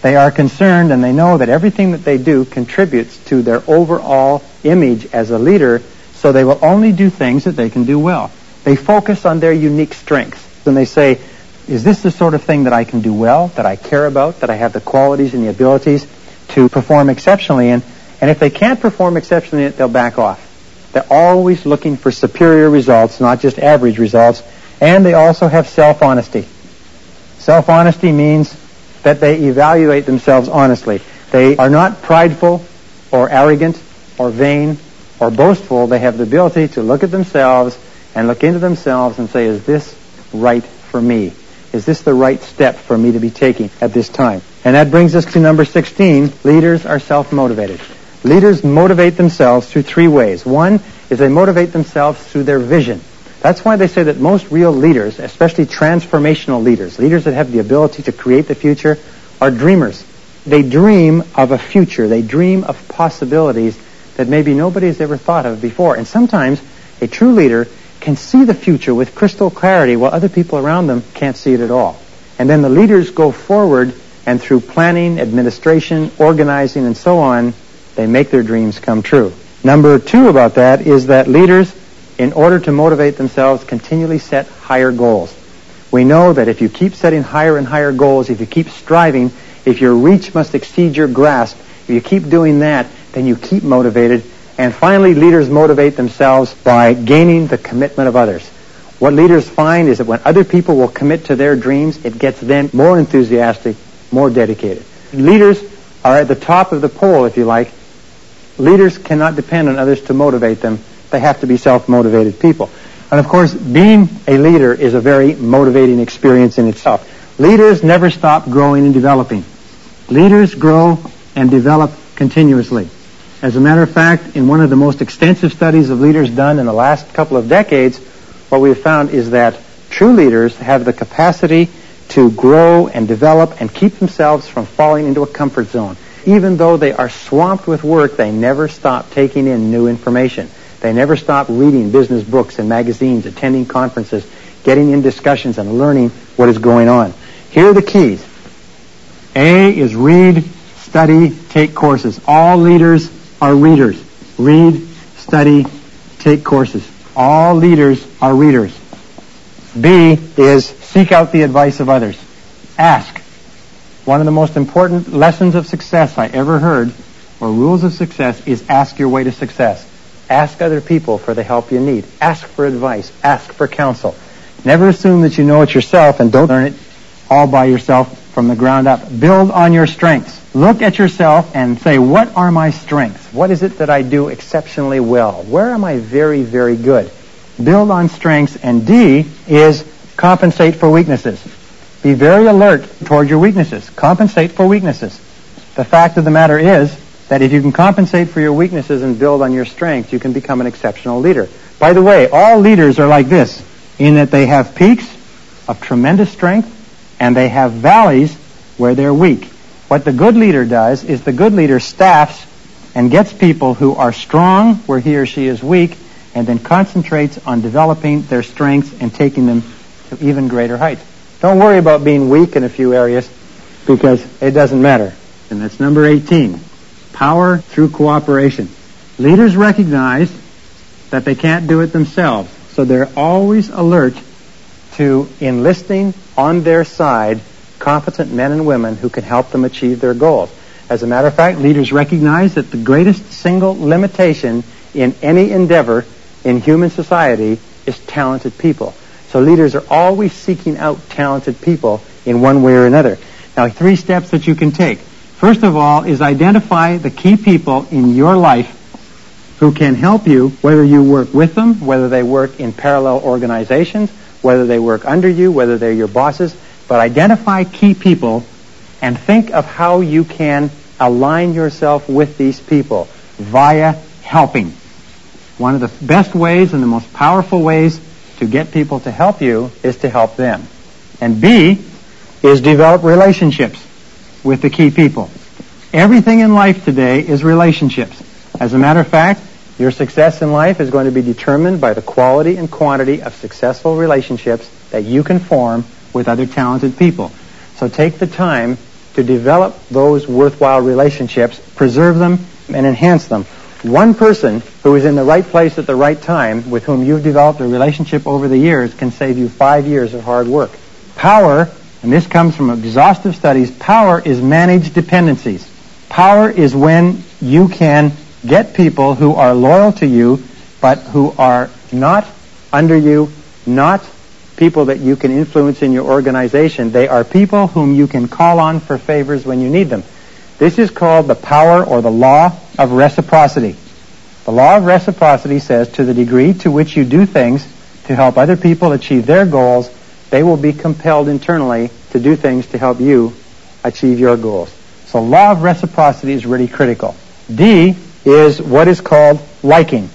They are concerned and they know that everything that they do contributes to their overall image as a leader, so they will only do things that they can do well. They focus on their unique strengths. And they say, is this the sort of thing that I can do well, that I care about, that I have the qualities and the abilities to perform exceptionally in? And if they can't perform exceptionally in it, they'll back off. They're always looking for superior results, not just average results. And they also have self-honesty. Self-honesty means that they evaluate themselves honestly. They are not prideful or arrogant or vain or boastful. They have the ability to look at themselves and look into themselves and say, is this right for me? Is this the right step for me to be taking at this time? And that brings us to number sixteen. Leaders are self-motivated. Leaders motivate themselves through three ways. One is they motivate themselves through their vision. That's why they say that most real leaders, especially transformational leaders, leaders that have the ability to create the future, are dreamers. They dream of a future. They dream of possibilities that maybe nobody has ever thought of before. And sometimes a true leader can see the future with crystal clarity while other people around them can't see it at all. And then the leaders go forward, and through planning, administration, organizing, and so on, they make their dreams come true. Number two about that is that leaders, in order to motivate themselves, continually set higher goals. We know that if you keep setting higher and higher goals, if you keep striving, if your reach must exceed your grasp, if you keep doing that, then you keep motivated. And finally, leaders motivate themselves by gaining the commitment of others. What leaders find is that when other people will commit to their dreams, it gets them more enthusiastic, more dedicated. Leaders are at the top of the pole, if you like. Leaders cannot depend on others to motivate them. They have to be self-motivated people. And of course, being a leader is a very motivating experience in itself. Leaders never stop growing and developing. Leaders grow and develop continuously. As a matter of fact, in one of the most extensive studies of leaders done in the last couple of decades, what we've found is that true leaders have the capacity to grow and develop and keep themselves from falling into a comfort zone. Even though they are swamped with work, they never stop taking in new information. They never stop reading business books and magazines, attending conferences, getting in discussions and learning what is going on. Here are the keys. A is read, study, take courses. All leaders are readers. Read, study, take courses. All leaders are readers. B is seek out the advice of others. Ask. One of the most important lessons of success I ever heard, or rules of success, is ask your way to success. Ask other people for the help you need. Ask for advice. Ask for counsel. Never assume that you know it yourself, and don't learn it all by yourself from the ground up. Build on your strengths. Look at yourself and say, what are my strengths? What is it that I do exceptionally well? Where am I very, very good? Build on strengths. And D is compensate for weaknesses. Be very alert toward your weaknesses. Compensate for weaknesses. The fact of the matter is that if you can compensate for your weaknesses and build on your strengths, you can become an exceptional leader. By the way, all leaders are like this, in that they have peaks of tremendous strength and they have valleys where they're weak. What the good leader does is the good leader staffs and gets people who are strong where he or she is weak, and then concentrates on developing their strengths and taking them to even greater heights. Don't worry about being weak in a few areas, because it doesn't matter. And that's number eighteen. Power through cooperation. Leaders recognize that they can't do it themselves, so they're always alert to enlisting on their side competent men and women who can help them achieve their goals. As a matter of fact, leaders recognize that the greatest single limitation in any endeavor in human society is talented people. So leaders are always seeking out talented people in one way or another. Now, three steps that you can take. First of all is identify the key people in your life who can help you, whether you work with them, whether they work in parallel organizations, whether they work under you, whether they're your bosses. But identify key people and think of how you can align yourself with these people via helping. One of the best ways and the most powerful ways to get people to help you is to help them. And B is develop relationships with the key people. Everything in life today is relationships. As a matter of fact, your success in life is going to be determined by the quality and quantity of successful relationships that you can form with other talented people. So take the time to develop those worthwhile relationships, preserve them, and enhance them. One person who is in the right place at the right time, with whom you've developed a relationship over the years, can save you five years of hard work. Power, and this comes from exhaustive studies, power is managed dependencies. Power is when you can get people who are loyal to you, but who are not under you, not people that you can influence in your organization. They are people whom you can call on for favors when you need them. This is called the power or the law of reciprocity. The law of reciprocity says to the degree to which you do things to help other people achieve their goals, they will be compelled internally to do things to help you achieve your goals. So law of reciprocity is really critical. D is what is called liking.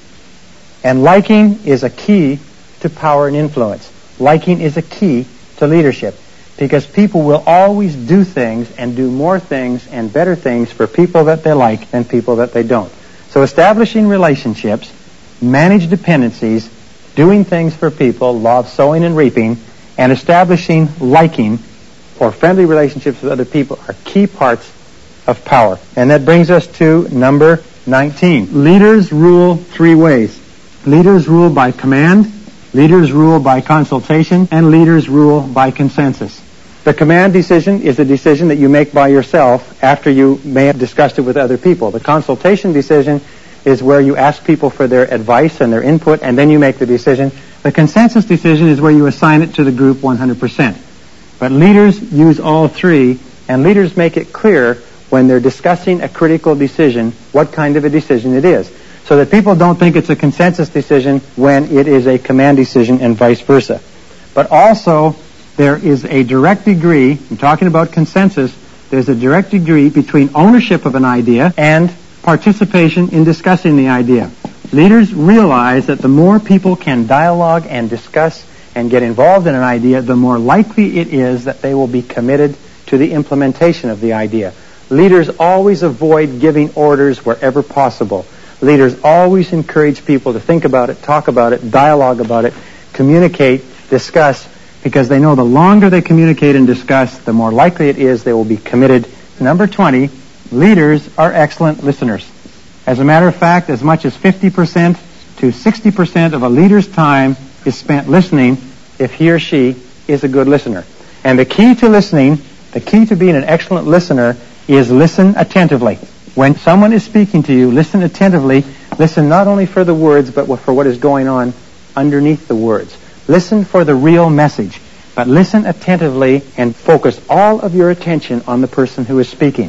And liking is a key to power and influence. Liking is a key to leadership, because people will always do things and do more things and better things for people that they like than people that they don't. So establishing relationships, manage dependencies, doing things for people, law of sowing and reaping, and establishing liking or friendly relationships with other people are key parts of power. And that brings us to number nineteen. Leaders rule three ways. Leaders rule by command, leaders rule by consultation, and leaders rule by consensus. The command decision is a decision that you make by yourself after you may have discussed it with other people. The consultation decision is where you ask people for their advice and their input, and then you make the decision. The consensus decision is where you assign it to the group one hundred percent. But leaders use all three, and leaders make it clear when they're discussing a critical decision what kind of a decision it is, so that people don't think it's a consensus decision when it is a command decision and vice versa. But also, there is a direct degree, I'm talking about consensus, there's a direct degree between ownership of an idea and participation in discussing the idea. Leaders realize that the more people can dialogue and discuss and get involved in an idea, the more likely it is that they will be committed to the implementation of the idea. Leaders always avoid giving orders wherever possible. Leaders always encourage people to think about it, talk about it, dialogue about it, communicate, discuss, because they know the longer they communicate and discuss, the more likely it is they will be committed. Number twenty, leaders are excellent listeners. As a matter of fact, as much as fifty percent to sixty percent of a leader's time is spent listening if he or she is a good listener. And the key to listening, the key to being an excellent listener, is listen attentively. When someone is speaking to you, listen attentively. Listen not only for the words, but for what is going on underneath the words. Listen for the real message, but listen attentively and focus all of your attention on the person who is speaking.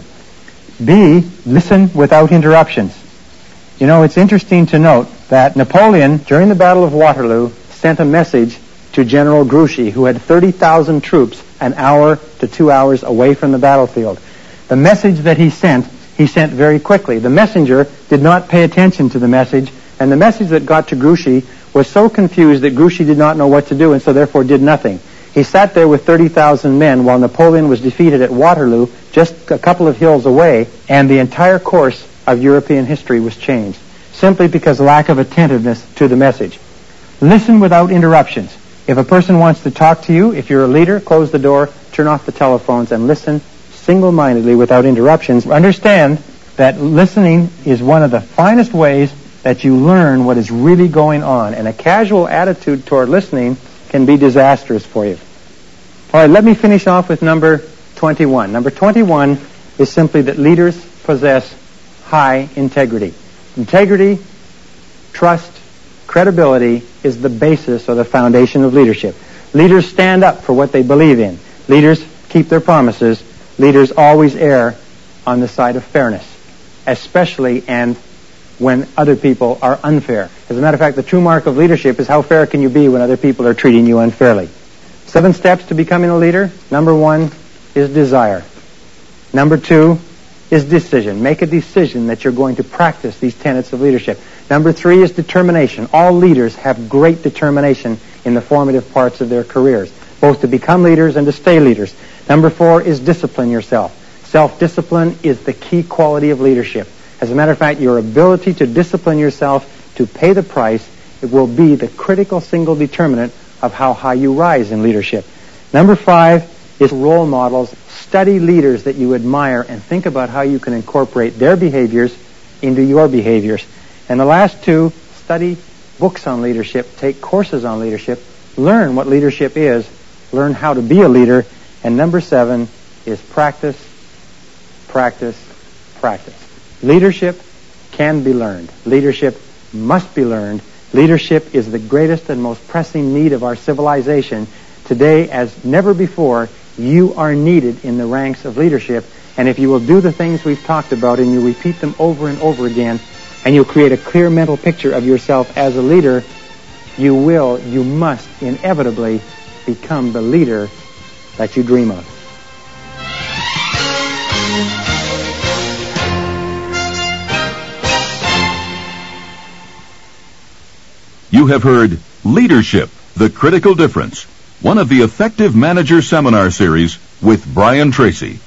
B, listen without interruptions. You know, it's interesting to note that Napoleon, during the Battle of Waterloo, sent a message to General Grouchy, who had thirty thousand troops an hour to two hours away from the battlefield. The message that he sent, he sent very quickly. The messenger did not pay attention to the message, and the message that got to Grouchy was so confused that Grouchy did not know what to do, and so therefore did nothing. He sat there with thirty thousand men while Napoleon was defeated at Waterloo, just a couple of hills away, and the entire course of European history was changed, simply because of lack of attentiveness to the message. Listen without interruptions. If a person wants to talk to you, if you're a leader, close the door, turn off the telephones, and listen single-mindedly without interruptions. Understand that listening is one of the finest ways that you learn what is really going on, and a casual attitude toward listening can be disastrous for you. All right, let me finish off with number twenty-one. Number twenty-one is simply that leaders possess high integrity. Integrity, trust, credibility is the basis or the foundation of leadership. Leaders stand up for what they believe in. Leaders keep their promises. Leaders always err on the side of fairness, especially and when other people are unfair. As a matter of fact, the true mark of leadership is how fair can you be when other people are treating you unfairly. Seven steps to becoming a leader. Number one is desire. Number two is decision. Make a decision that you're going to practice these tenets of leadership. Number three is determination. All leaders have great determination in the formative parts of their careers, both to become leaders and to stay leaders. Number four is discipline yourself. Self-discipline is the key quality of leadership. As a matter of fact, your ability to discipline yourself to pay the price, it will be the critical single determinant of how high you rise in leadership. Number five is role models. Study leaders that you admire and think about how you can incorporate their behaviors into your behaviors. And the last two, study books on leadership, take courses on leadership, learn what leadership is, learn how to be a leader. And number seven is practice, practice, practice. Leadership can be learned. Leadership must be learned. Leadership is the greatest and most pressing need of our civilization. Today, as never before, you are needed in the ranks of leadership. And if you will do the things we've talked about and you repeat them over and over again, and you'll create a clear mental picture of yourself as a leader, you will, you must inevitably become the leader that you dream of. You have heard Leadership, the Critical Difference, one of the Effective Manager Seminar Series with Brian Tracy.